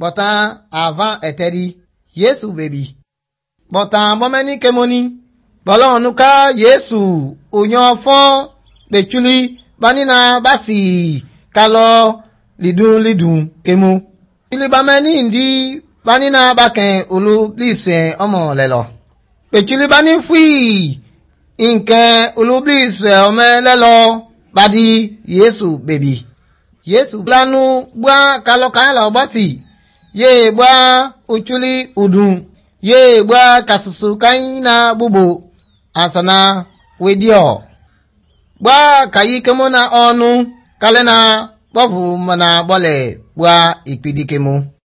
bota avant eteri Yesu baby bota bomeni kemoni balonuka Yesu unyofon bechuli banina basi kalo lidun kemu ili bameni ndi banina baken ulu lise omo lelo bechuli bani fui inke ulu lise ome lelo badi Yesu baby Yesu planu bwa kalo kala basi ye bwa uchuli udun ye bwa kasusu kaina bubu asana wedio bwa kayi kemona onu kalena bofu mana bole bwa ikpidikemu